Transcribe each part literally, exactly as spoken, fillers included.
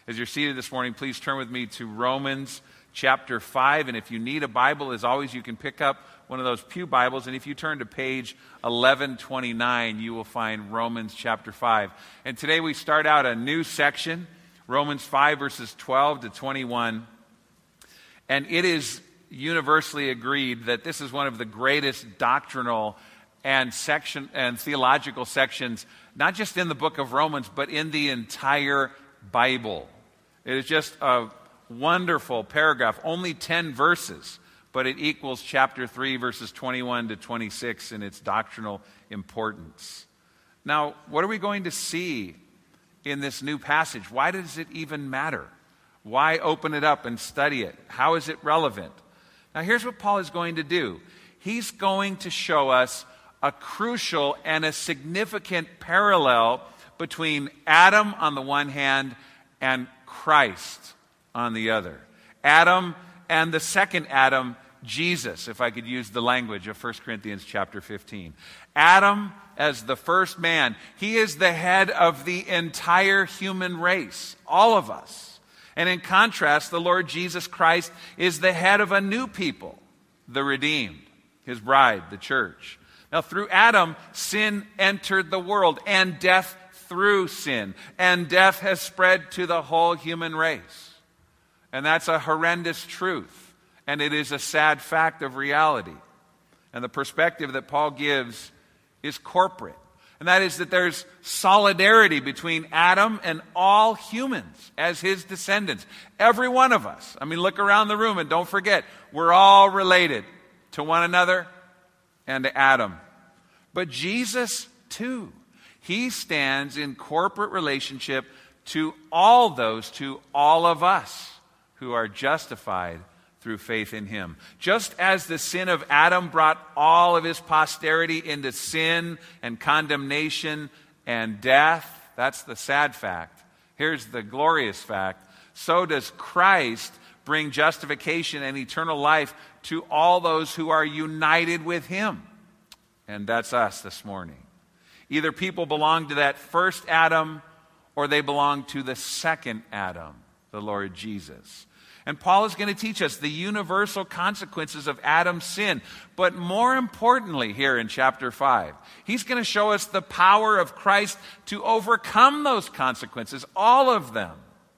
As you're seated this morning, please turn with me to Romans chapter five. And if you need a Bible, as always, you can pick up one of those pew Bibles. And if you turn to page eleven twenty-nine, you will find Romans chapter five. And today we start out a new section, Romans five, verses twelve to twenty-one. And it is universally agreed that this is one of the greatest doctrinal and section and theological sections, not just in the book of Romans, but in the entire Bible. It is just a wonderful paragraph, only ten verses, but it equals chapter three, verses twenty-one to twenty-six in its doctrinal importance. Now, what are we going to see in this new passage? Why does it even matter? Why open it up and study it? How is it relevant? Now, here's what Paul is going to do. He's going to show us a crucial and a significant parallel between Adam on the one hand and Christ on the other. Adam and the second Adam, Jesus, if I could use the language of First Corinthians chapter fifteen. Adam, as the first man, he is the head of the entire human race, all of us. And in contrast, the Lord Jesus Christ is the head of a new people, the redeemed, his bride, the church. Now, through Adam, sin entered the world, and death through sin. And death has spread to the whole human race. And that's a horrendous truth. And it is a sad fact of reality. And the perspective that Paul gives is corporate. And that is that there's solidarity between Adam and all humans as his descendants. Every one of us. I mean, look around the room and don't forget, we're all related to one another and to Adam. But Jesus, too, he stands in corporate relationship to all those, to all of us who are justified through faith in him. Just as the sin of Adam brought all of his posterity into sin and condemnation and death, that's the sad fact. Here's the glorious fact. So does Christ bring justification and eternal life to all those who are united with him. And that's us this morning. Either people belong to that first Adam or they belong to the second Adam, the Lord Jesus. And Paul is going to teach us the universal consequences of Adam's sin. But more importantly, here in chapter five, he's going to show us the power of Christ to overcome those consequences, all of them.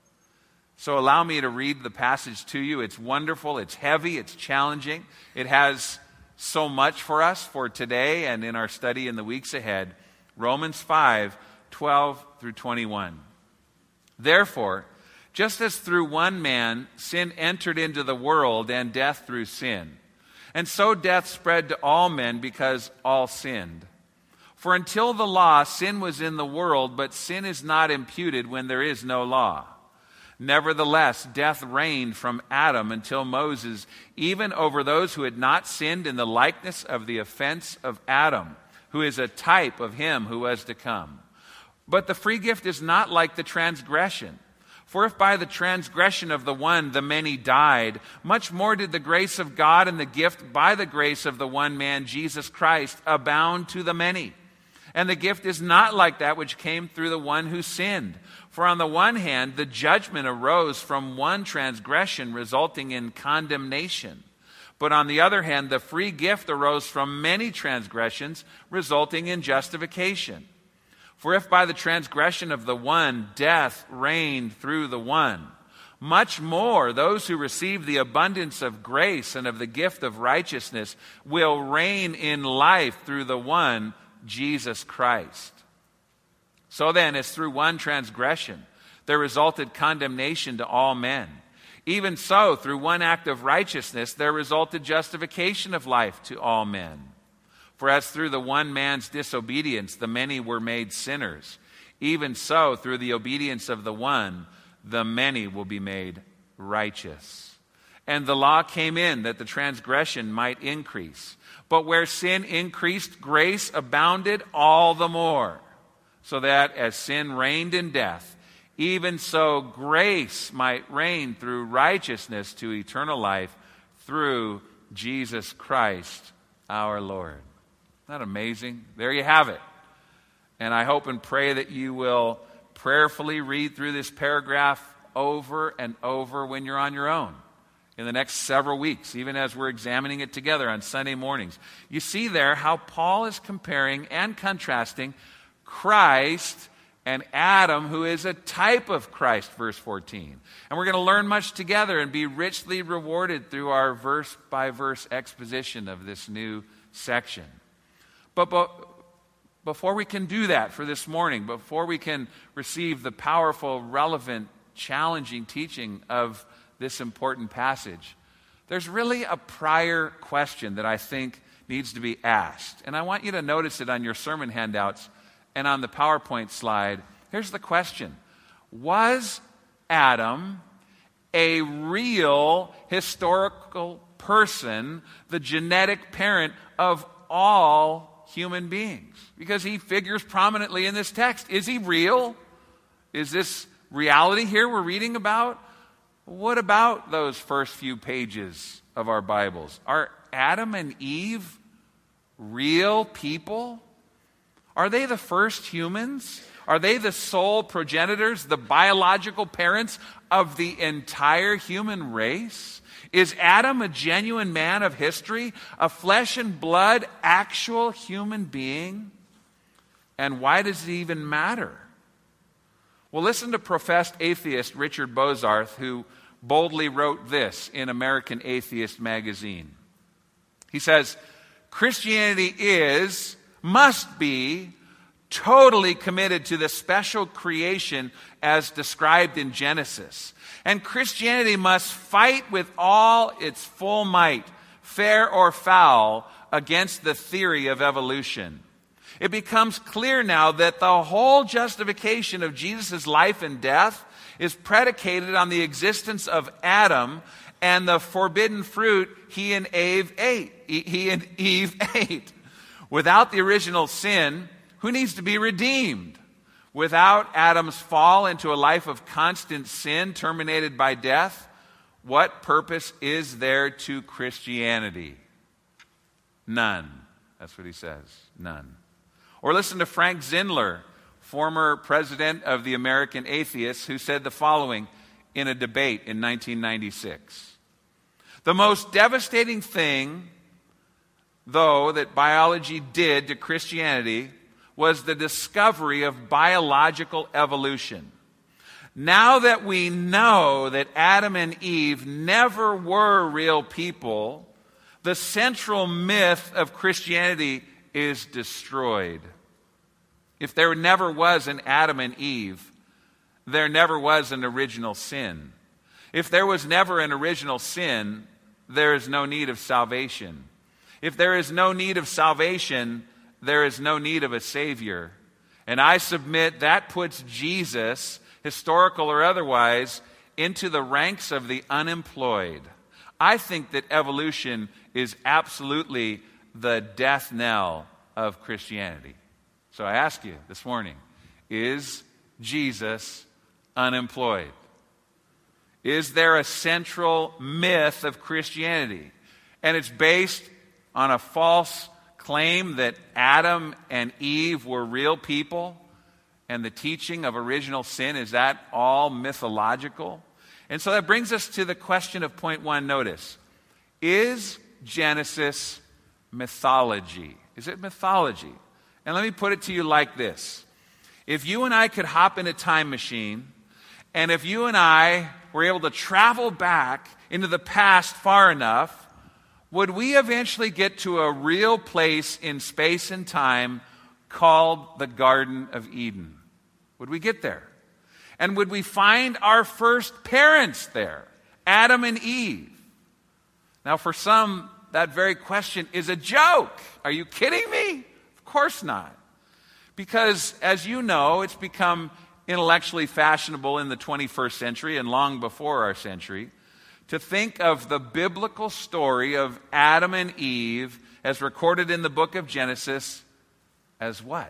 So allow me to read the passage to you. It's wonderful, it's heavy, it's challenging. It has so much for us for today and in our study in the weeks ahead. Romans five, twelve through twenty-one. Therefore, just as through one man sin entered into the world, and death through sin, and so death spread to all men because all sinned. For until the law, sin was in the world, but sin is not imputed when there is no law. Nevertheless, death reigned from Adam until Moses, even over those who had not sinned in the likeness of the offense of Adam, who is a type of him who was to come. But the free gift is not like the transgression. For if by the transgression of the one the many died, much more did the grace of God and the gift by the grace of the one man, Jesus Christ, abound to the many. And the gift is not like that which came through the one who sinned. For on the one hand, the judgment arose from one transgression, resulting in condemnation. But on the other hand, the free gift arose from many transgressions, resulting in justification. For if by the transgression of the one death reigned through the one, much more those who receive the abundance of grace and of the gift of righteousness will reign in life through the one, Jesus Christ. So then, as through one transgression there resulted condemnation to all men, even so through one act of righteousness there resulted justification of life to all men. For as through the one man's disobedience the many were made sinners, even so through the obedience of the one the many will be made righteous. And the law came in that the transgression might increase. But where sin increased, grace abounded all the more, so that as sin reigned in death, even so grace might reign through righteousness to eternal life through Jesus Christ our Lord. Isn't that amazing? There you have it. And I hope and pray that you will prayerfully read through this paragraph over and over when you're on your own in the next several weeks, even as we're examining it together on Sunday mornings. You see there how Paul is comparing and contrasting Christ and Adam, who is a type of Christ, verse fourteen. And we're going to learn much together and be richly rewarded through our verse-by-verse exposition of this new section. But, but before we can do that for this morning, before we can receive the powerful, relevant, challenging teaching of this important passage, there's really a prior question that I think needs to be asked. And I want you to notice it on your sermon handouts and on the PowerPoint slide. Here's the question. Was Adam a real historical person, the genetic parent of all human beings? Because he figures prominently in this text. Is he real? Is this reality here we're reading about? What about those first few pages of our Bibles? Are Adam and Eve real people? Are they the first humans? Are they the sole progenitors, the biological parents of the entire human race? Is Adam a genuine man of history, a flesh and blood, actual human being? And why does it even matter? Well, listen to professed atheist Richard Bozarth, who boldly wrote this in American Atheist magazine. He says, Christianity is, must be, totally committed to the special creation as described in Genesis. And Christianity must fight with all its full might, fair or foul, against the theory of evolution. It becomes clear now that the whole justification of Jesus' life and death is predicated on the existence of Adam and the forbidden fruit he and Eve ate. He and Eve ate. Without the original sin, who needs to be redeemed? Without Adam's fall into a life of constant sin terminated by death, what purpose is there to Christianity? None. That's what he says. None. Or listen to Frank Zindler, former president of the American Atheists, who said the following in a debate in nineteen ninety-six. The most devastating thing, though, that biology did to Christianity was the discovery of biological evolution. Now that we know that Adam and Eve never were real people, the central myth of Christianity is destroyed. If there never was an Adam and Eve, there never was an original sin. If there was never an original sin, there is no need of salvation. If there is no need of salvation, there is no need of a Savior. And I submit that puts Jesus, historical or otherwise, into the ranks of the unemployed. I think that evolution is absolutely the death knell of Christianity. So I ask you this morning, is Jesus unemployed? Is there a central myth of Christianity? And it's based on a false claim that Adam and Eve were real people, and the teaching of original sin, is that all mythological? And so that brings us to the question of point one. Notice, is Genesis mythology? Is it mythology? And let me put it to you like this. If you and I could hop in a time machine, and if you and I were able to travel back into the past far enough, would we eventually get to a real place in space and time called the Garden of Eden? Would we get there? And would we find our first parents there, Adam and Eve? Now, for some, that very question is a joke. Are you kidding me? Of course not. Because, as you know, it's become intellectually fashionable in the twenty-first century and long before our century to think of the biblical story of Adam and Eve as recorded in the book of Genesis as what?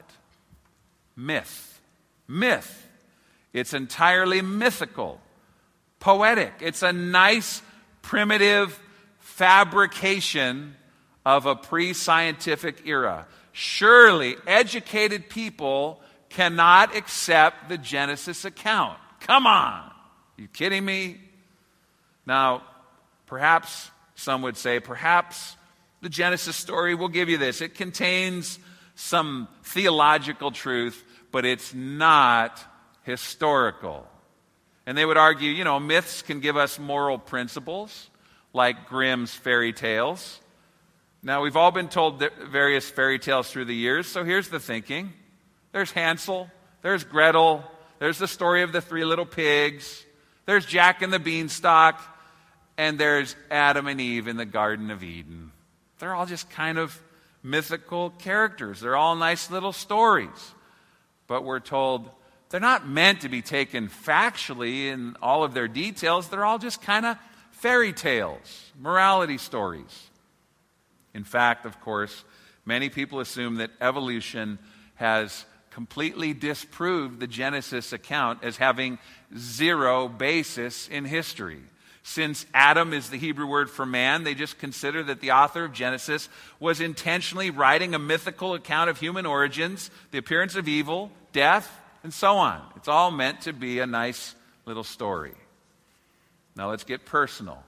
Myth. Myth. It's entirely mythical, poetic. It's a nice, primitive fabrication of a pre-scientific era. Surely, educated people cannot accept the Genesis account. Come on. Are you kidding me? Now, perhaps some would say, perhaps the Genesis story will give you this. It contains some theological truth, but it's not historical. And they would argue, you know, myths can give us moral principles, like Grimm's fairy tales. Now, we've all been told various fairy tales through the years, so here's the thinking. There's Hansel, there's Gretel, there's the story of the three little pigs, there's Jack and the Beanstalk, and there's Adam and Eve in the Garden of Eden. They're all just kind of mythical characters. They're all nice little stories. But we're told they're not meant to be taken factually in all of their details. They're all just kind of fairy tales, morality stories. In fact, of course, many people assume that evolution has completely disproved the Genesis account as having zero basis in history. Since Adam is the Hebrew word for man, they just consider that the author of Genesis was intentionally writing a mythical account of human origins, the appearance of evil, death, and so on. It's all meant to be a nice little story. Now let's get personal.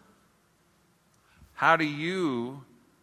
How do you,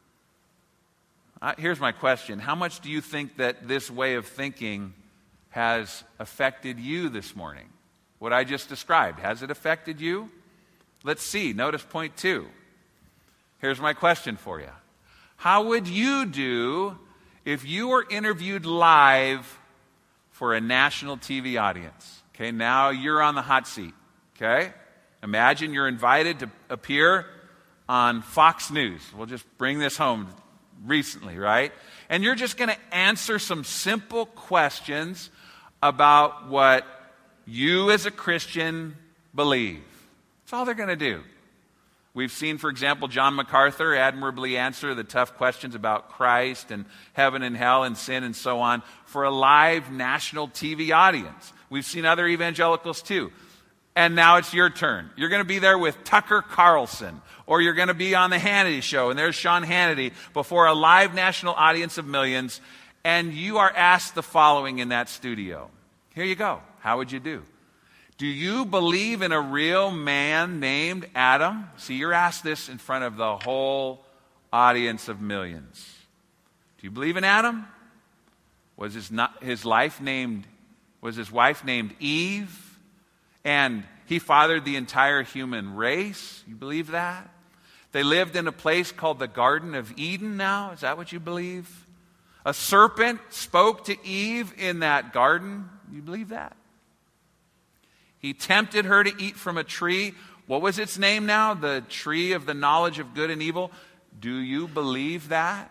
uh, here's my question. How much do you think that this way of thinking has affected you this morning? What I just described, has it affected you? Let's see. Notice point two. Here's my question for you. How would you do if you were interviewed live for a national T V audience? Okay, now you're on the hot seat. Okay? Imagine you're invited to appear on Fox News. We'll just bring this home recently, right? And you're just going to answer some simple questions about what you as a Christian believe. That's all they're going to do. We've seen, for example, John MacArthur admirably answer the tough questions about Christ and heaven and hell and sin and so on for a live national T V audience. We've seen other evangelicals too. And now it's your turn. You're going to be there with Tucker Carlson, or you're going to be on the Hannity Show, and there's Sean Hannity before a live national audience of millions, and you are asked the following in that studio. Here you go. How would you do? Do you believe in a real man named Adam? See, you're asked this in front of the whole audience of millions. Do you believe in Adam? Was his, not, his life named, was his wife named Eve? And he fathered the entire human race? You believe that? They lived in a place called the Garden of Eden now? Is that what you believe? A serpent spoke to Eve in that garden? You believe that? He tempted her to eat from a tree. What was its name now? The tree of the knowledge of good and evil. Do you believe that?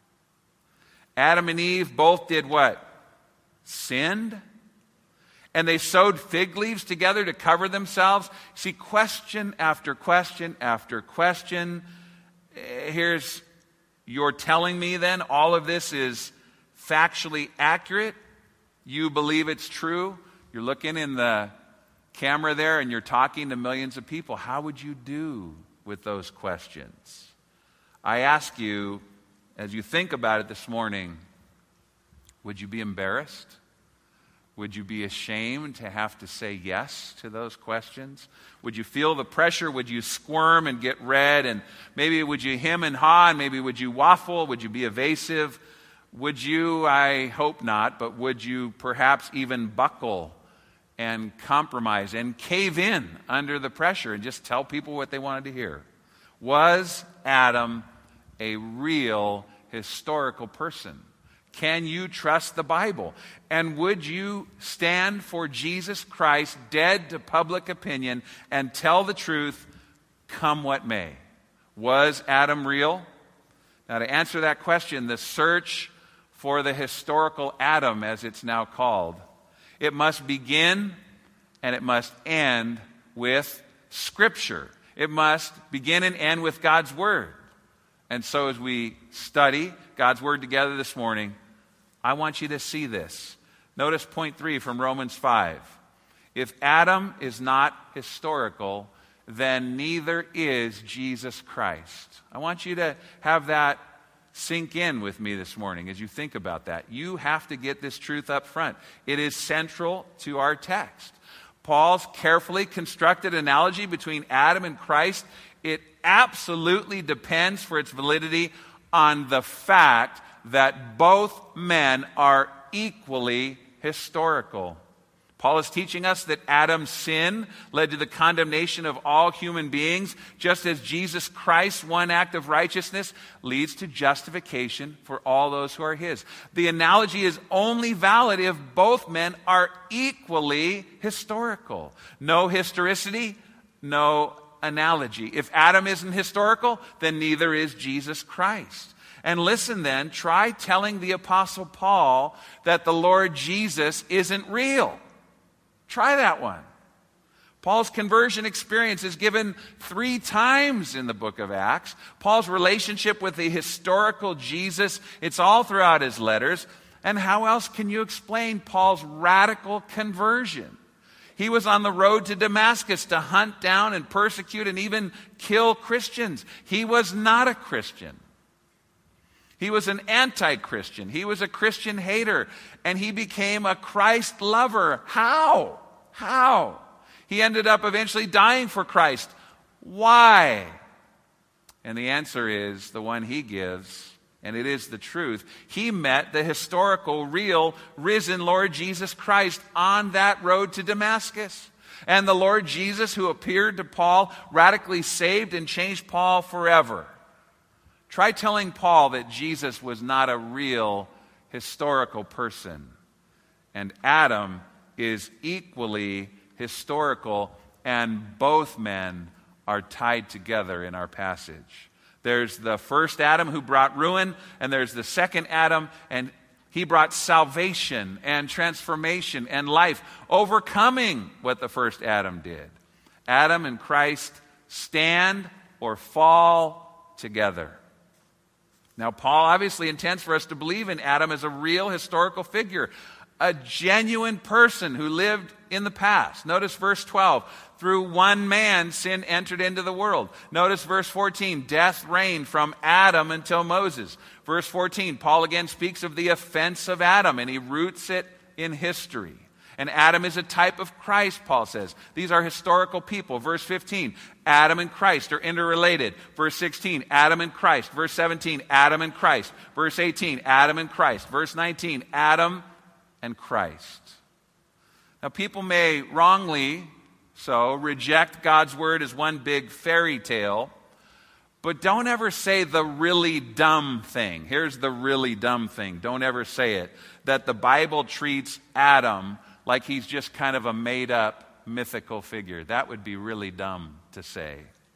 Adam and Eve both did what? Sinned. And they sewed fig leaves together to cover themselves. See, question after question after question. Here's, you're telling me then all of this is factually accurate? You believe it's true? You're looking in the camera there and you're talking to millions of people. How would you do with those questions? I ask you, as you think about it this morning, would you be embarrassed? Would you be ashamed to have to say yes to those questions? Would you feel the pressure? Would you squirm and get red? And maybe would you hem and haw? And maybe would you waffle? Would you be evasive? Would you, I hope not, but would you perhaps even buckle and compromise and cave in under the pressure and just tell people what they wanted to hear? Was Adam a real historical person? Can you trust the Bible? And would you stand for Jesus Christ, dead to public opinion, and tell the truth, come what may? Was Adam real? Now, to answer that question, the search for the historical Adam, as it's now called, it must begin and it must end with Scripture. It must begin and end with God's Word. And so as we study God's Word together this morning, I want you to see this. Notice point three from Romans five. If Adam is not historical, then neither is Jesus Christ. I want you to have that sink in with me this morning as you think about that. You have to get this truth up front. It is central to our text. Paul's carefully constructed analogy between Adam and Christ, it absolutely depends for its validity on the fact that both men are equally historical. Paul is teaching us that Adam's sin led to the condemnation of all human beings, just as Jesus Christ's one act of righteousness leads to justification for all those who are his. The analogy is only valid if both men are equally historical. No historicity, no analogy. If Adam isn't historical, then neither is Jesus Christ. And listen then, try telling the Apostle Paul that the Lord Jesus isn't real. Try that one. Paul's conversion experience is given three times in the book of Acts. Paul's relationship with the historical Jesus, it's all throughout his letters. And how else can you explain Paul's radical conversion? He was on the road to Damascus to hunt down and persecute and even kill Christians. He was not a Christian. He was an anti-Christian. He was a Christian hater. And he became a Christ lover. How? How? He ended up eventually dying for Christ. Why? And the answer is the one he gives, and it is the truth. He met the historical, real, risen Lord Jesus Christ on that road to Damascus. And the Lord Jesus, who appeared to Paul, radically saved and changed Paul forever. Try telling Paul that Jesus was not a real historical person. And Adam is equally historical, and both men are tied together in our passage. There's the first Adam who brought ruin, and there's the second Adam, and he brought salvation and transformation and life, overcoming what the first Adam did. Adam and Christ stand or fall together. Now, Paul obviously intends for us to believe in Adam as a real historical figure, a genuine person who lived in the past. Notice verse twelve. Through one man, sin entered into the world. Notice verse fourteen. Death reigned from Adam until Moses. Verse fourteen. Paul again speaks of the offense of Adam, and he roots it in history. And Adam is a type of Christ, Paul says. These are historical people. Verse fifteen, Adam and Christ are interrelated. Verse sixteen, Adam and Christ. Verse seventeen, Adam and Christ. Verse eighteen, Adam and Christ. Verse nineteen, Adam and Christ. Now, people may wrongly so reject God's word as one big fairy tale, but don't ever say the really dumb thing. Here's the really dumb thing. Don't ever say it. That the Bible treats Adam like he's just kind of a made-up mythical figure. That would be really dumb to say.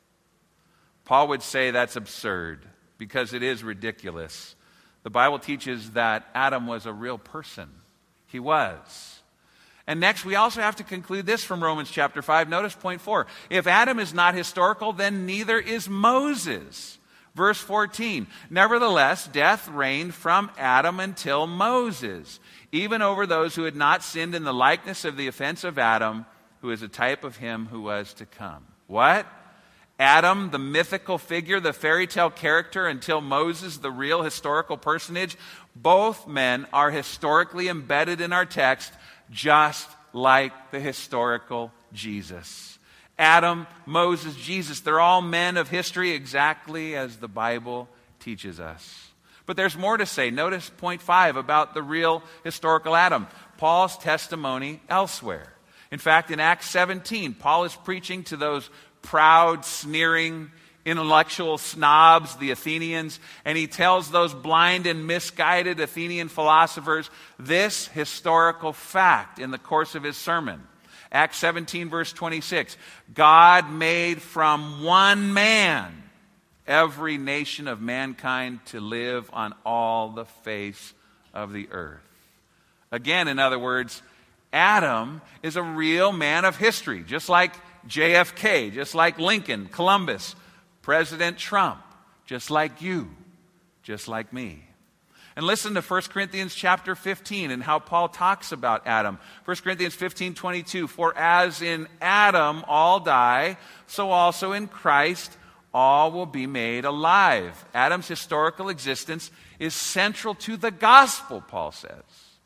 Paul would say that's absurd because it is ridiculous. The Bible teaches that Adam was a real person. He was. And next, we also have to conclude this from Romans chapter five. Notice point four. If Adam is not historical, then neither is Moses. Verse fourteen. Nevertheless, death reigned from Adam until Moses, even over those who had not sinned in the likeness of the offense of Adam, who is a type of him who was to come. What? Adam, the mythical figure, the fairy tale character, until Moses, the real historical personage. Both men are historically embedded in our text, just like the historical Jesus. Adam, Moses, Jesus, they're all men of history exactly as the Bible teaches us. But there's more to say. Notice point five about the real historical Adam. Paul's testimony elsewhere. In fact, in Acts seventeen, Paul is preaching to those proud, sneering, intellectual snobs, the Athenians, and he tells those blind and misguided Athenian philosophers this historical fact in the course of his sermon. Acts seventeen, verse twenty-six. God made from one man every nation of mankind to live on all the face of the earth. Again, in other words, Adam is a real man of history, just like J F K, just like Lincoln, Columbus, President Trump, just like you, just like me. And listen to First Corinthians chapter fifteen and how Paul talks about Adam. First Corinthians fifteen twenty-two, for as in Adam all die, so also in Christ all will be made alive. Adam's historical existence is central to the gospel, Paul says.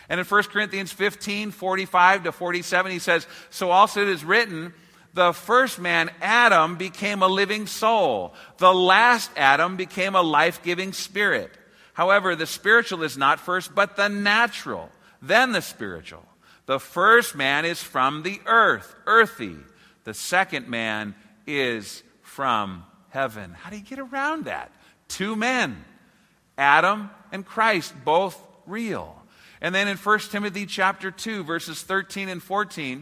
And in First Corinthians fifteen, forty-five to forty-seven, he says, so also it is written, the first man, Adam, became a living soul. The last Adam became a life-giving spirit. However, the spiritual is not first, but the natural, then the spiritual. The first man is from the earth, earthy. The second man is from heaven. How do you get around that? Two men, Adam and Christ, both real. And then in First Timothy chapter two, verses thirteen and fourteen,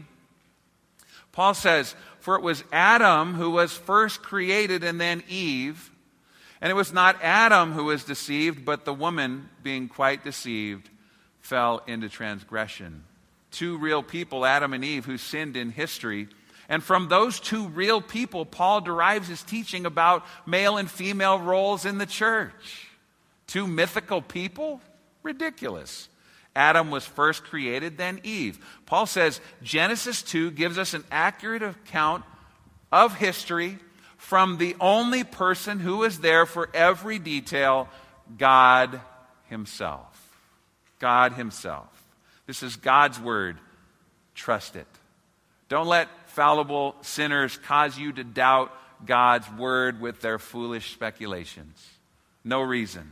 Paul says, for it was Adam who was first created and then Eve. And it was not Adam who was deceived, but the woman, being quite deceived, fell into transgression. Two real people, Adam and Eve, who sinned in history. And from those two real people, Paul derives his teaching about male and female roles in the church. Two mythical people? Ridiculous. Adam was first created, then Eve. Paul says Genesis two gives us an accurate account of history from the only person who was there for every detail, God himself. God himself. This is God's word. Trust it. Don't let fallible sinners cause you to doubt God's word with their foolish speculations. No reason.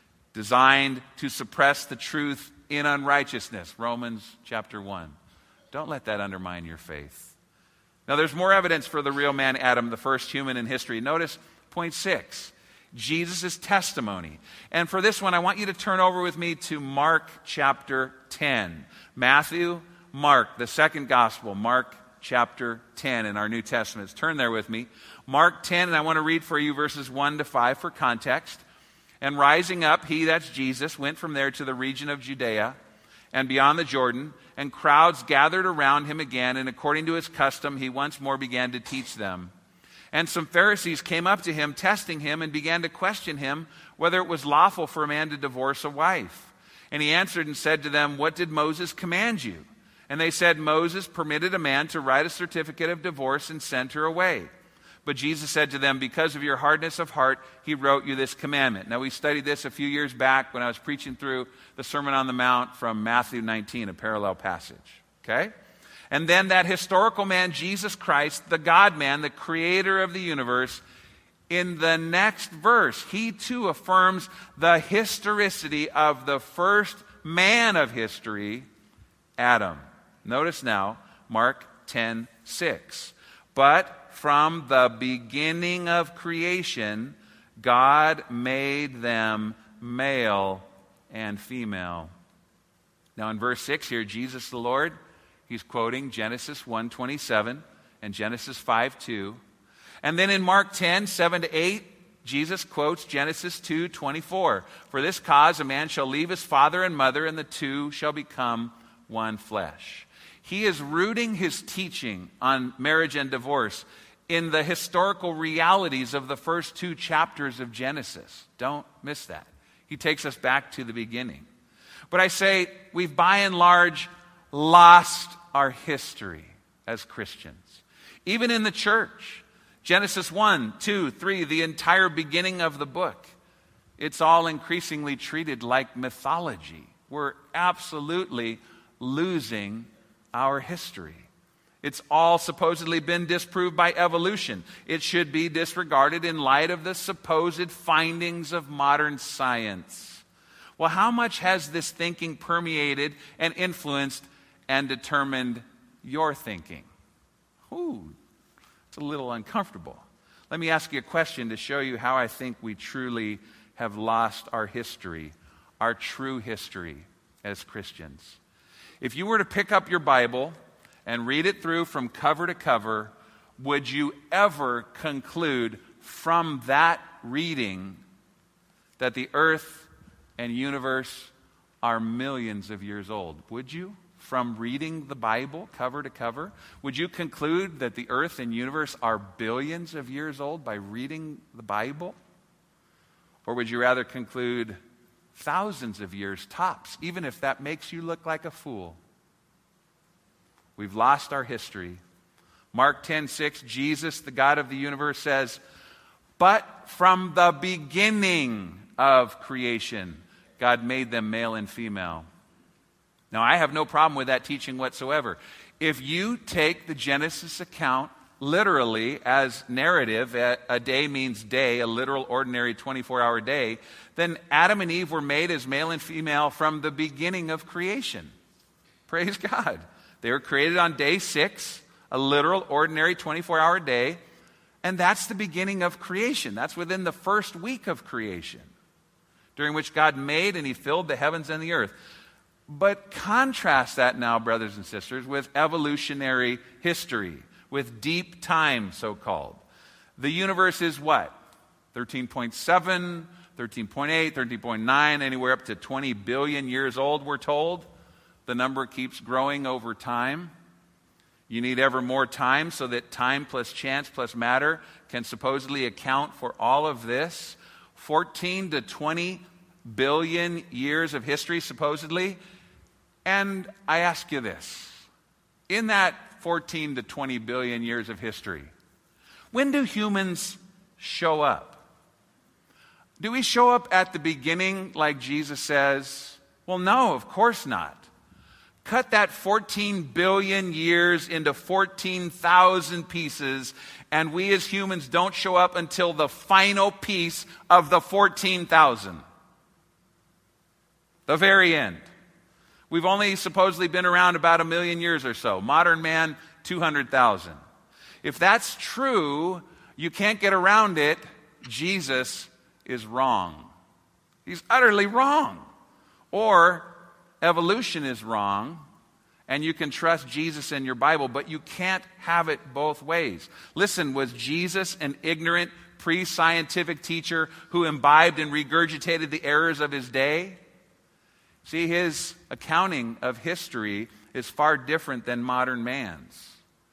Designed to suppress the truth in unrighteousness. Romans chapter one. Don't let that undermine your faith. Now there's more evidence for the real man Adam, the first human in history. Notice point six. Jesus' testimony. And for this one, I want you to turn over with me to Mark chapter ten. Matthew, Mark, the second gospel, Mark chapter ten in our New Testament. Turn there with me. Mark ten, and I want to read for you verses one to five for context. And rising up, he, that's Jesus, went from there to the region of Judea and beyond the Jordan, and crowds gathered around him again, and according to his custom, he once more began to teach them. And some Pharisees came up to him, testing him, and began to question him whether it was lawful for a man to divorce a wife. And he answered and said to them, what did Moses command you? And they said, Moses permitted a man to write a certificate of divorce and send her away. But Jesus said to them, because of your hardness of heart, he wrote you this commandment. Now, we studied this a few years back when I was preaching through the Sermon on the Mount from Matthew nineteen, a parallel passage. Okay? And then that historical man, Jesus Christ, the God-man, the creator of the universe, in the next verse, he too affirms the historicity of the first man of history, Adam. Notice now, Mark ten six. But from the beginning of creation, God made them male and female. Now in verse six here, Jesus the Lord, he's quoting Genesis one twenty-seven and Genesis five two. And then in Mark ten seven to eight, Jesus quotes Genesis two twenty-four. For this cause a man shall leave his father and mother, and the two shall become one flesh. He is rooting his teaching on marriage and divorce in the historical realities of the first two chapters of Genesis. Don't miss that. He takes us back to the beginning. But I say we've by and large lost our history as Christians. Even in the church, Genesis one, two, three, the entire beginning of the book, it's all increasingly treated like mythology. We're absolutely losing our history. It's all supposedly been disproved by evolution. It should be disregarded in light of the supposed findings of modern science. Well, how much has this thinking permeated and influenced and determined your thinking? Ooh, it's a little uncomfortable. Let me ask you a question to show you how I think we truly have lost our history, our true history as Christians. If you were to pick up your Bible and read it through from cover to cover, would you ever conclude from that reading that the earth and universe are millions of years old? Would you? From reading the Bible cover to cover, would you conclude that the earth and universe are billions of years old by reading the Bible? Or would you rather conclude thousands of years tops, even if that makes you look like a fool? We've lost our history. Mark ten six, Jesus, the God of the universe, says, but from the beginning of creation, God made them male and female. Now, I have no problem with that teaching whatsoever. If you take the Genesis account literally as narrative, a, a day means day, a literal, ordinary twenty-four hour day, then Adam and Eve were made as male and female from the beginning of creation. Praise God. They were created on day six, a literal, ordinary twenty-four hour day, and that's the beginning of creation. That's within the first week of creation, during which God made and he filled the heavens and the earth. But contrast that now, brothers and sisters, with evolutionary history, with deep time, so-called. The universe is what? thirteen point seven, thirteen point eight, thirteen point nine, anywhere up to twenty billion years old, we're told. The number keeps growing over time. You need ever more time so that time plus chance plus matter can supposedly account for all of this. fourteen to twenty billion years of history, supposedly. And I ask you this, in that fourteen to twenty billion years of history, when do humans show up? Do we show up at the beginning like Jesus says? Well, no, of course not. Cut that fourteen billion years into fourteen thousand pieces, and we as humans don't show up until the final piece of the fourteen thousand. The very end. We've only supposedly been around about a million years or so. Modern man, two hundred thousand. If that's true, you can't get around it. Jesus is wrong. He's utterly wrong. Or evolution is wrong, and you can trust Jesus and your Bible, but you can't have it both ways. Listen, was Jesus an ignorant, pre-scientific teacher who imbibed and regurgitated the errors of his day? See, his accounting of history is far different than modern man's.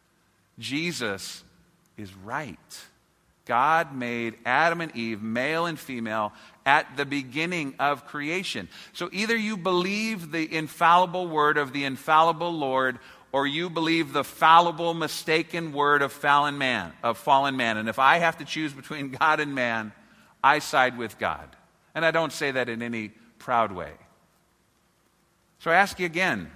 Jesus is right. God made Adam and Eve, male and female, at the beginning of creation. So either you believe the infallible word of the infallible Lord, or you believe the fallible, mistaken word of fallen man, of fallen man. And if I have to choose between God and man, I side with God. And I don't say that in any proud way. So I ask you again,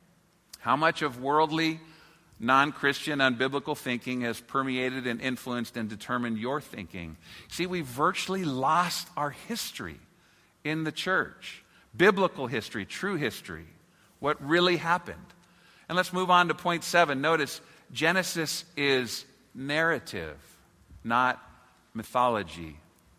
how much of worldly, non-Christian, unbiblical thinking has permeated and influenced and determined your thinking? See, we virtually lost our history in the church. Biblical history, true history, what really happened. And let's move on to point seven. Notice, Genesis is narrative, not mythology.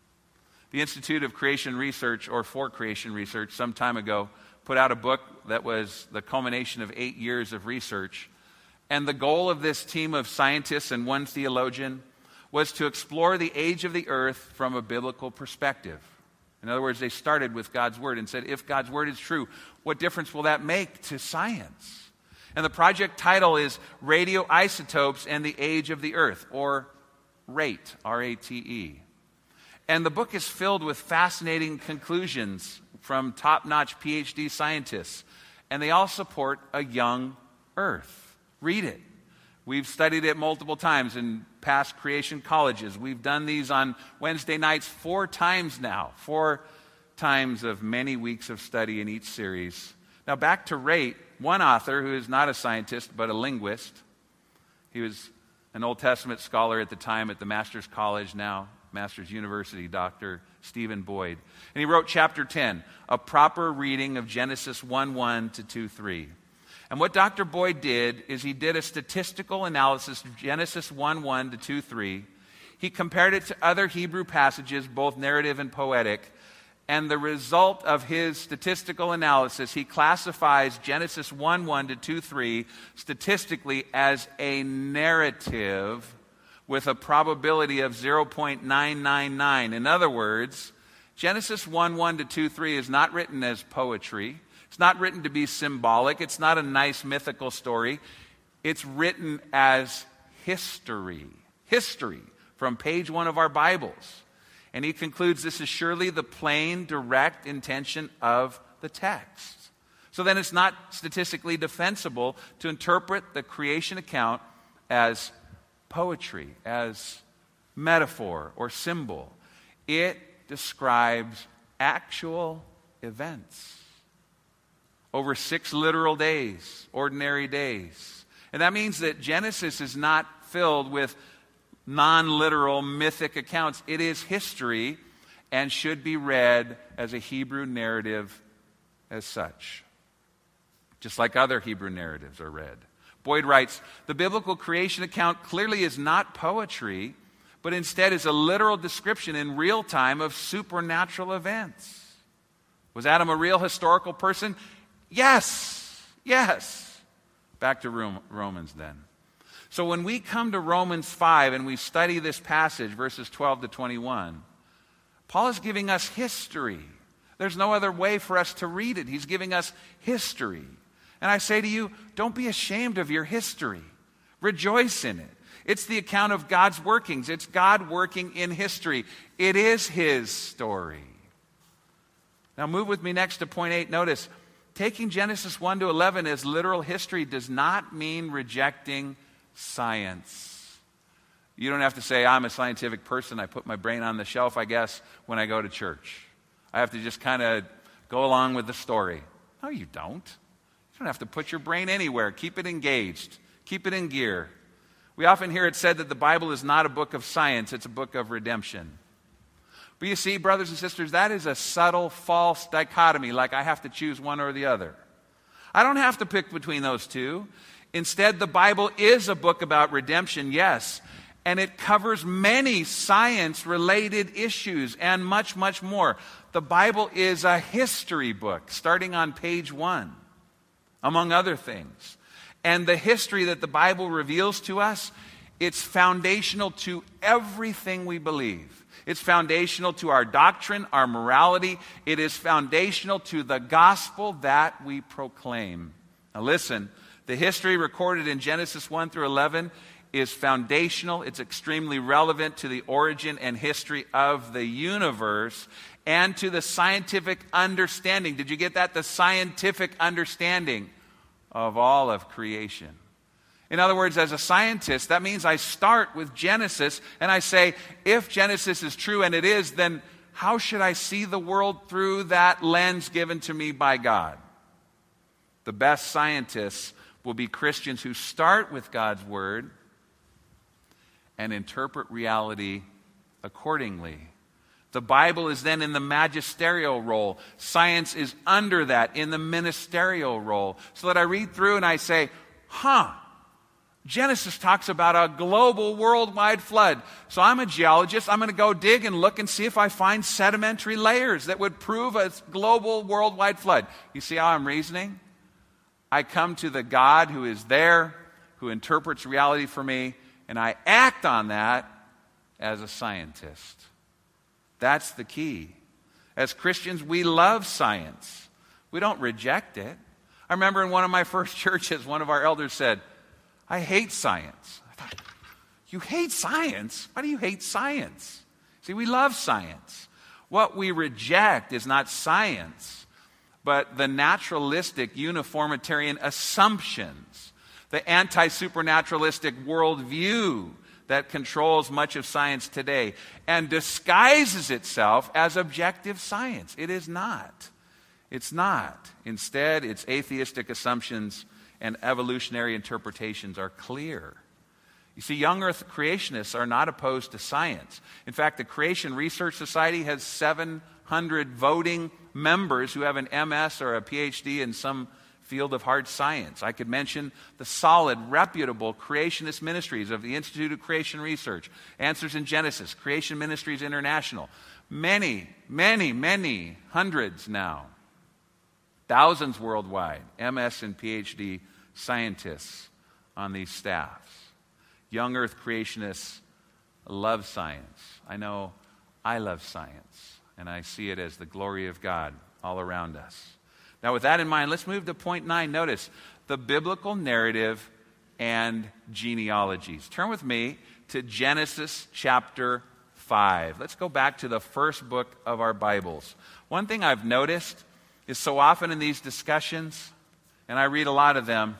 The Institute of Creation Research, or for Creation Research, some time ago, put out a book that was the culmination of eight years of research. And the goal of this team of scientists and one theologian was to explore the age of the earth from a biblical perspective. In other words, they started with God's Word and said, if God's Word is true, what difference will that make to science? And the project title is Radioisotopes and the Age of the Earth, or RATE, R A T E. And the book is filled with fascinating conclusions from top-notch P H D scientists. And they all support a young earth. Read it. We've studied it multiple times in past creation colleges. We've done these on Wednesday nights four times now. Four times of many weeks of study in each series. Now back to RATE. One author, who is not a scientist but a linguist. He was an Old Testament scholar at the time at the Master's College, now Master's University, Doctor Stephen Boyd. And he wrote chapter ten, a proper reading of Genesis one one to two three. And what Doctor Boyd did is he did a statistical analysis of Genesis one one to two three. He compared it to other Hebrew passages, both narrative and poetic. And the result of his statistical analysis, he classifies Genesis one one to two three statistically as a narrative with a probability of zero point nine nine nine. In other words, Genesis one one to two three is not written as poetry. It's not written to be symbolic. It's not a nice mythical story. It's written as history. History from page one of our Bibles. And he concludes this is surely the plain, direct intention of the text. So then it's not statistically defensible to interpret the creation account as poetry, as metaphor or symbol. It describes actual events. over six literal days, ordinary days. And that means that Genesis is not filled with non-literal mythic accounts. It is history and should be read as a Hebrew narrative as such, just like other Hebrew narratives are read. Boyd writes, the biblical creation account clearly is not poetry, but instead is a literal description in real time of supernatural events. Was Adam a real historical person? Yes, yes. Back to Romans then. So when we come to Romans five and we study this passage, verses twelve to twenty-one, Paul is giving us history. There's no other way for us to read it. He's giving us history. And I say to you, don't be ashamed of your history. Rejoice in it. It's the account of God's workings. It's God working in history. It is His story. Now move with me next to point eight. Notice, taking Genesis one to eleven as literal history does not mean rejecting science. You don't have to say, I'm a scientific person. I put my brain on the shelf, I guess, when I go to church. I have to just kind of go along with the story. No, you don't. You don't have to put your brain anywhere. Keep it engaged. Keep it in gear. We often hear it said that the Bible is not a book of science, it's a book of redemption. But you see, brothers and sisters, that is a subtle, false dichotomy, like I have to choose one or the other. I don't have to pick between those two. Instead, the Bible is a book about redemption, yes, and it covers many science-related issues and much, much more. The Bible is a history book, starting on page one, among other things. And the history that the Bible reveals to us, it's foundational to everything we believe. It's foundational to our doctrine, our morality. It is foundational to the gospel that we proclaim. Now listen, the history recorded in Genesis one through eleven is foundational. It's extremely relevant to the origin and history of the universe and to the scientific understanding. Did you get that? The scientific understanding of all of creation. In other words, as a scientist, that means I start with Genesis and I say, if Genesis is true, and it is, then how should I see the world through that lens given to me by God? The best scientists will be Christians who start with God's Word and interpret reality accordingly. The Bible is then in the magisterial role. Science is under that, in the ministerial role. So that I read through and I say, huh, Genesis talks about a global worldwide flood. So I'm a geologist. I'm going to go dig and look and see if I find sedimentary layers that would prove a global worldwide flood. You see how I'm reasoning? I come to the God who is there, who interprets reality for me, and I act on that as a scientist. That's the key. As Christians, we love science. We don't reject it. I remember in one of my first churches, one of our elders said, I hate science. I thought, you hate science? Why do you hate science? See, we love science. What we reject is not science, but the naturalistic, uniformitarian assumptions, the anti-supernaturalistic worldview that controls much of science today and disguises itself as objective science. It is not. It's not. Instead, its atheistic assumptions and evolutionary interpretations are clear. You see, young earth creationists are not opposed to science. In fact, the Creation Research Society has seven hundred voting members who have an M S or a P H D in some field of hard science. I could mention the solid, reputable creationist ministries of the Institute of Creation Research, Answers in Genesis, Creation Ministries International. Many, many, many hundreds now. Thousands worldwide, M S and P H D scientists on these staffs. Young earth creationists love science. I know I love science, and I see it as the glory of God all around us. Now, with that in mind, let's move to point nine. Notice the biblical narrative and genealogies. Turn with me to Genesis chapter five. Let's go back to the first book of our Bibles. One thing I've noticed is so often in these discussions, and I read a lot of them,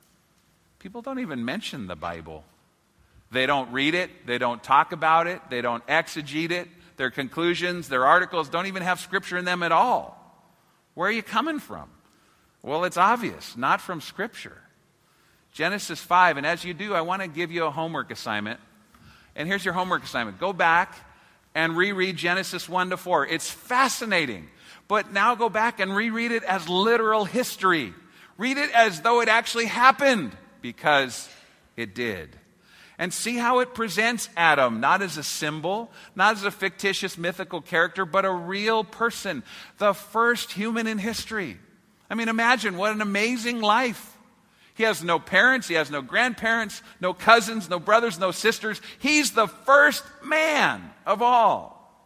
people don't even mention the Bible. They don't read it, they don't talk about it, they don't exegete it. Their conclusions, their articles don't even have scripture in them at all. Where are you coming from? Well, it's obvious, not from Scripture. Genesis five, and as you do, I want to give you a homework assignment. And here's your homework assignment. Go back and reread Genesis one to four. It's fascinating. But now go back and reread it as literal history. Read it as though it actually happened, because it did. And see how it presents Adam, not as a symbol, not as a fictitious mythical character, but a real person, the first human in history. I mean, imagine what an amazing life. He has no parents, he has no grandparents, no cousins, no brothers, no sisters. He's the first man of all.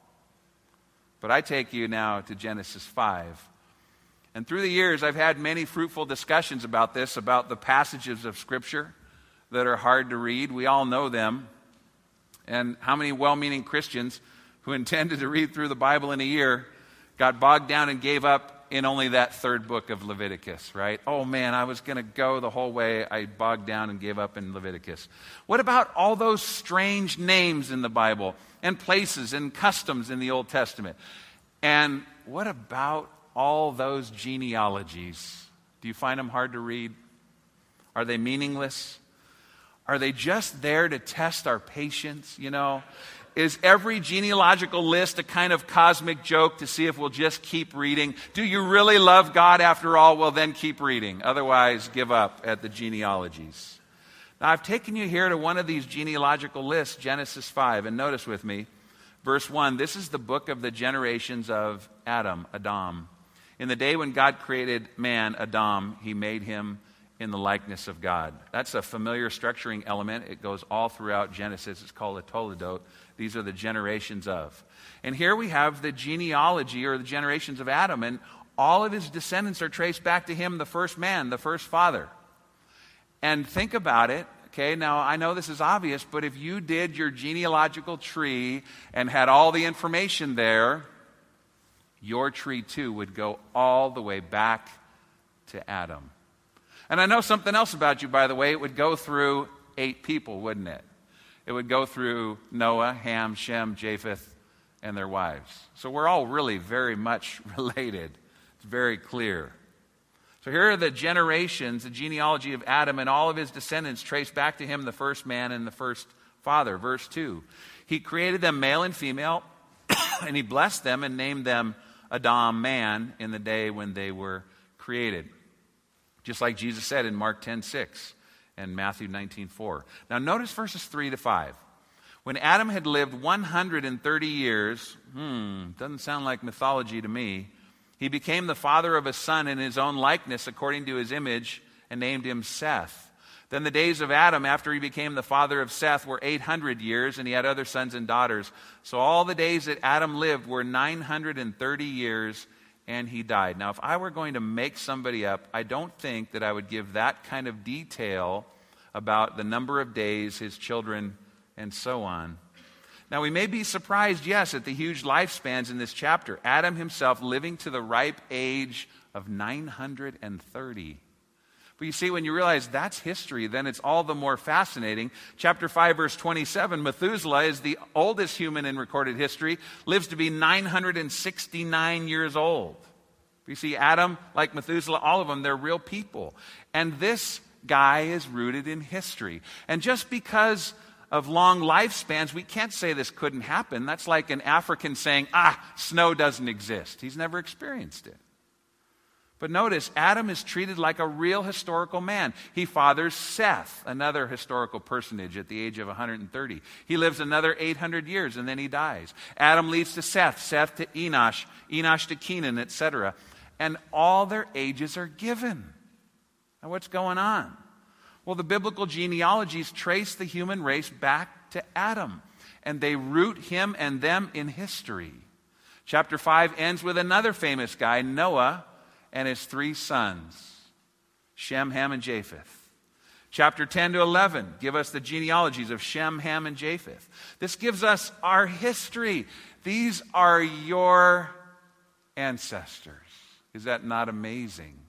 But I take you now to Genesis five. And through the years, I've had many fruitful discussions about this, about the passages of Scripture that are hard to read. We all know them. And how many well-meaning Christians who intended to read through the Bible in a year got bogged down and gave up in only that third book of Leviticus, right? Oh man, I was going to go the whole way. I bogged down and gave up in Leviticus. What about all those strange names in the Bible and places and customs in the Old Testament? And what about all those genealogies? Do you find them hard to read? Are they meaningless? Are they just there to test our patience, you know? Is every genealogical list a kind of cosmic joke to see if we'll just keep reading? Do you really love God after all? Well, then keep reading. Otherwise, give up at the genealogies. Now, I've taken you here to one of these genealogical lists, Genesis five. And notice with me, verse one, this is the book of the generations of Adam, Adam. In the day when God created man, Adam, he made him in the likeness of God. That's a familiar structuring element. It goes all throughout Genesis. It's called a toledot. These are the generations of. And here we have the genealogy, or the generations of Adam, and all of his descendants are traced back to him, the first man, the first father. And think about it, okay? Now, I know this is obvious, but if you did your genealogical tree and had all the information there, your tree too would go all the way back to Adam. And I know something else about you, by the way. It would go through eight people, wouldn't it? It would go through Noah, Ham, Shem, Japheth, and their wives. So we're all really very much related. It's very clear. So here are the generations, the genealogy of Adam, and all of his descendants traced back to him, the first man and the first father. Verse two. He created them male and female, and he blessed them and named them Adam, man, in the day when they were created. Just like Jesus said in Mark ten six and Matthew nineteen four. Now notice verses three to five. When Adam had lived one hundred thirty years, hmm, doesn't sound like mythology to me, he became the father of a son in his own likeness according to his image, and named him Seth. Then the days of Adam after he became the father of Seth were eight hundred years, and he had other sons and daughters. So all the days that Adam lived were nine hundred thirty years, and he died. Now, if I were going to make somebody up, I don't think that I would give that kind of detail about the number of days, his children, and so on. Now, we may be surprised, yes, at the huge lifespans in this chapter. Adam himself living to the ripe age of nine hundred thirty. But you see, when you realize that's history, then it's all the more fascinating. Chapter five, verse twenty-seven, Methuselah is the oldest human in recorded history, lives to be nine hundred sixty-nine years old. You see, Adam, like Methuselah, all of them, they're real people. And this guy is rooted in history. And just because of long lifespans, we can't say this couldn't happen. That's like an African saying, ah, snow doesn't exist. He's never experienced it. But notice, Adam is treated like a real historical man. He fathers Seth, another historical personage at the age of one hundred thirty. He lives another eight hundred years and then he dies. Adam leads to Seth, Seth to Enosh, Enosh to Kenan, et cetera. And all their ages are given. Now what's going on? Well, the biblical genealogies trace the human race back to Adam, and they root him and them in history. Chapter five ends with another famous guy, Noah, and his three sons, Shem, Ham, and Japheth. Chapter ten to eleven give us the genealogies of Shem, Ham, and Japheth. This gives us our history. These are your ancestors. Is that not amazing?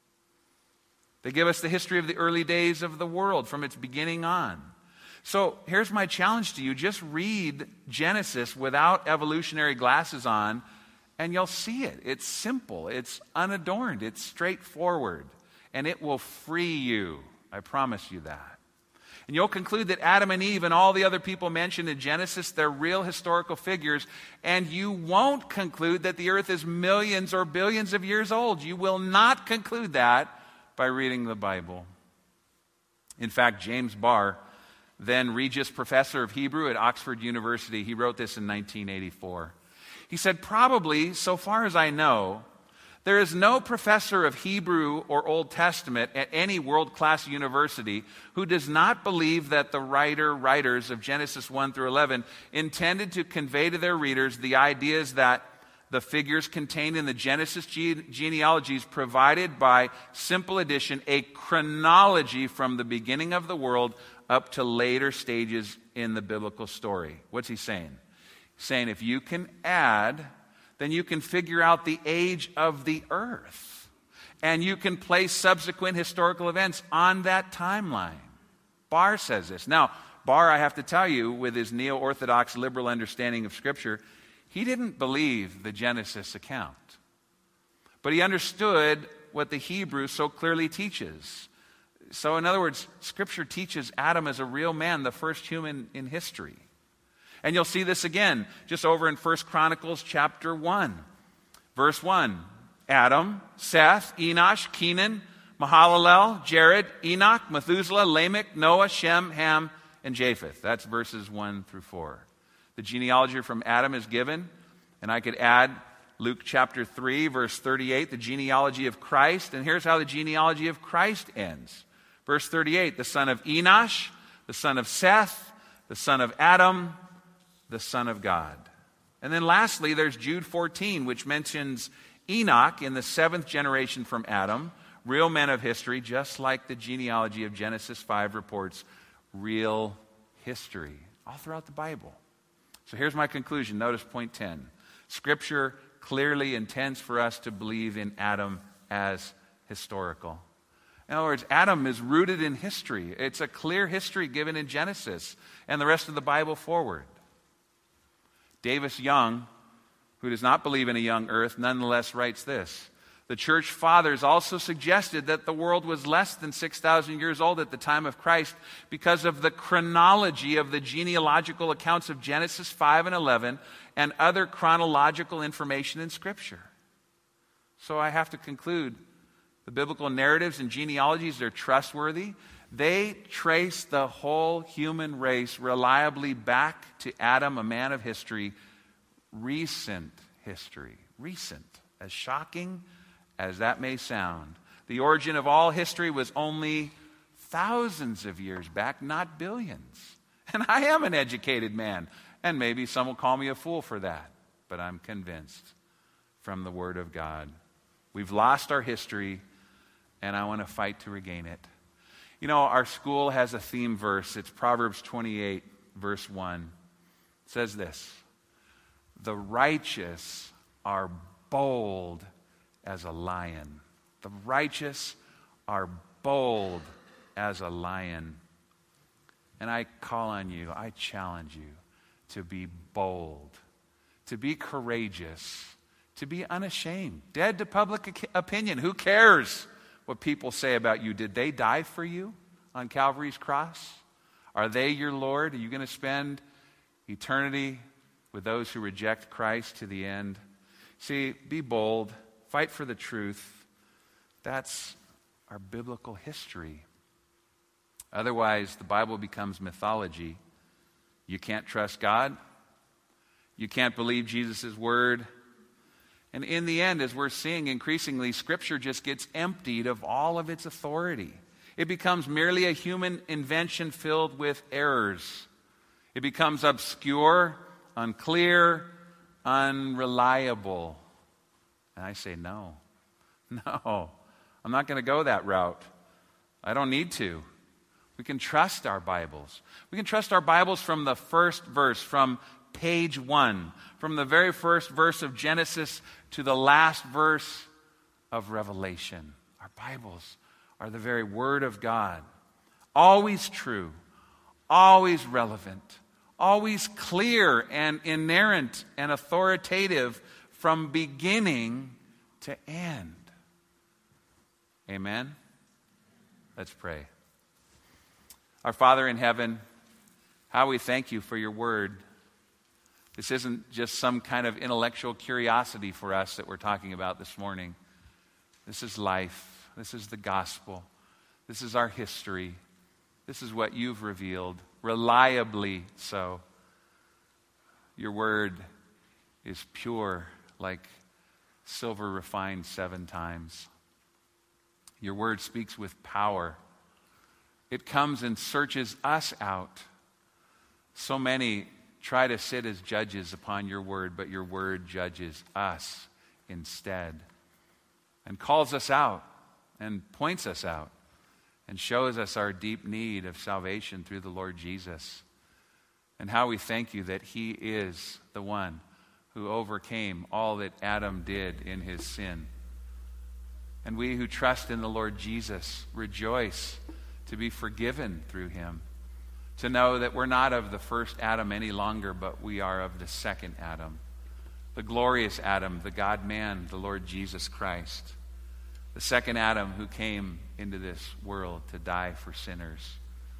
They give us the history of the early days of the world from its beginning on. So here's my challenge to you. Just read Genesis without evolutionary glasses on And you'll see it. It's simple. It's unadorned. It's straightforward. And it will free you. I promise you that. And you'll conclude that Adam and Eve and all the other people mentioned in Genesis, they're real historical figures. And you won't conclude that the earth is millions or billions of years old. You will not conclude that by reading the Bible. In fact, James Barr, then Regius Professor of Hebrew at Oxford University, he wrote this in nineteen eighty-four. He said, probably, so far as I know, there is no professor of Hebrew or Old Testament at any world-class university who does not believe that the writer, writers of Genesis one through eleven intended to convey to their readers the ideas that the figures contained in the Genesis gene- genealogies provided by simple addition a chronology from the beginning of the world up to later stages in the biblical story. What's he saying? He's saying if you can add, then you can figure out the age of the earth. And you can place subsequent historical events on that timeline. Barr says this. Now, Barr, I have to tell you, with his neo-Orthodox liberal understanding of Scripture, he didn't believe the Genesis account. But he understood what the Hebrew so clearly teaches. So in other words, Scripture teaches Adam as a real man, the first human in history. And you'll see this again, just over in First Chronicles chapter one. Verse one, Adam, Seth, Enosh, Kenan, Mahalalel, Jared, Enoch, Methuselah, Lamech, Noah, Shem, Ham, and Japheth. That's verses one through four. The genealogy from Adam is given, and I could add Luke chapter three, verse thirty-eight, the genealogy of Christ. And here's how the genealogy of Christ ends. Verse thirty-eight, the son of Enosh, the son of Seth, the son of Adam, the Son of God. And then lastly, there's Jude fourteen, which mentions Enoch in the seventh generation from Adam, real men of history, just like the genealogy of Genesis five reports real history, all throughout the Bible. So here's my conclusion. Notice point ten. Scripture clearly intends for us to believe in Adam as historical. In other words, Adam is rooted in history. It's a clear history given in Genesis and the rest of the Bible forward. Davis Young, who does not believe in a young earth, nonetheless writes this. The church fathers also suggested that the world was less than six thousand years old at the time of Christ because of the chronology of the genealogical accounts of Genesis five and eleven and other chronological information in Scripture. So I have to conclude the biblical narratives and genealogies are trustworthy. They trace the whole human race reliably back to Adam, a man of history, recent history. Recent. As shocking as that may sound. The origin of all history was only thousands of years back, not billions. And I am an educated man. And maybe some will call me a fool for that. But I'm convinced from the Word of God. We've lost our history, and I want to fight to regain it. You know, our school has a theme verse. It's Proverbs twenty-eight, verse one. It says this, the righteous are bold as a lion. The righteous are bold as a lion. And I call on you, I challenge you to be bold, to be courageous, to be unashamed, dead to public opinion. Who cares what people say about you? Did they die for you on Calvary's cross? Are they your Lord? Are you going to spend eternity with those who reject Christ to the end? See, be bold. Fight for the truth. That's our biblical history. Otherwise, the Bible becomes mythology. You can't trust God. You can't believe Jesus' word. And in the end, as we're seeing increasingly, Scripture just gets emptied of all of its authority. It becomes merely a human invention filled with errors. It becomes obscure, unclear, unreliable. And I say, no, no, I'm not going to go that route. I don't need to. We can trust our Bibles. We can trust our Bibles from the first verse, from page one, from the very first verse of Genesis to the last verse of Revelation. Our Bibles are the very Word of God. Always true, always relevant, always clear and inerrant and authoritative from beginning to end. Amen? Let's pray. Our Father in heaven, how we thank you for your word. This isn't just some kind of intellectual curiosity for us that we're talking about this morning. This is life. This is the gospel. This is our history. This is what you've revealed, reliably so. Your word is pure like silver refined seven times. Your word speaks with power. It comes and searches us out. So many try to sit as judges upon your word, but your word judges us instead and calls us out and points us out and shows us our deep need of salvation through the Lord Jesus. And how we thank you that he is the one who overcame all that Adam did in his sin. And we who trust in the Lord Jesus rejoice to be forgiven through him, to know that we're not of the first Adam any longer, but we are of the second Adam, the glorious Adam, the God-man, the Lord Jesus Christ, the second Adam who came into this world to die for sinners.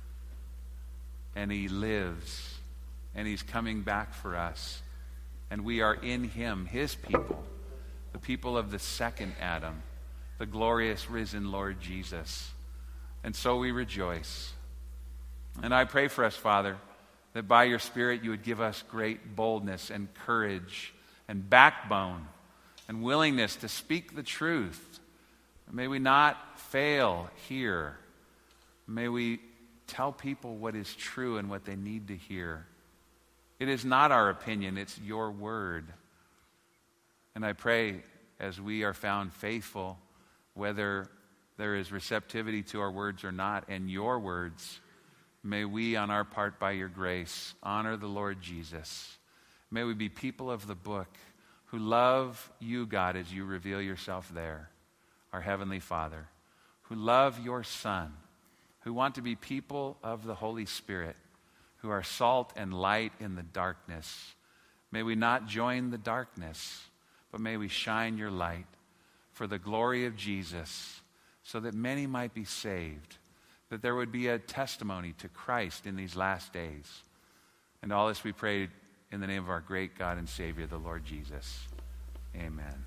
And he lives, and he's coming back for us, and we are in him, his people, the people of the second Adam, the glorious risen Lord Jesus. And so we rejoice. And I pray for us, Father, that by your Spirit you would give us great boldness and courage and backbone and willingness to speak the truth. May we not fail here. May we tell people what is true and what they need to hear. It is not our opinion, it's your word. And I pray as we are found faithful, whether there is receptivity to our words or not, and your words, may we on our part by your grace honor the Lord Jesus. May we be people of the book who love you, God, as you reveal yourself there, our Heavenly Father, who love your Son, who want to be people of the Holy Spirit, who are salt and light in the darkness. May we not join the darkness, but may we shine your light for the glory of Jesus, so that many might be saved, that there would be a testimony to Christ in these last days. And all this we pray in the name of our great God and Savior, the Lord Jesus. Amen.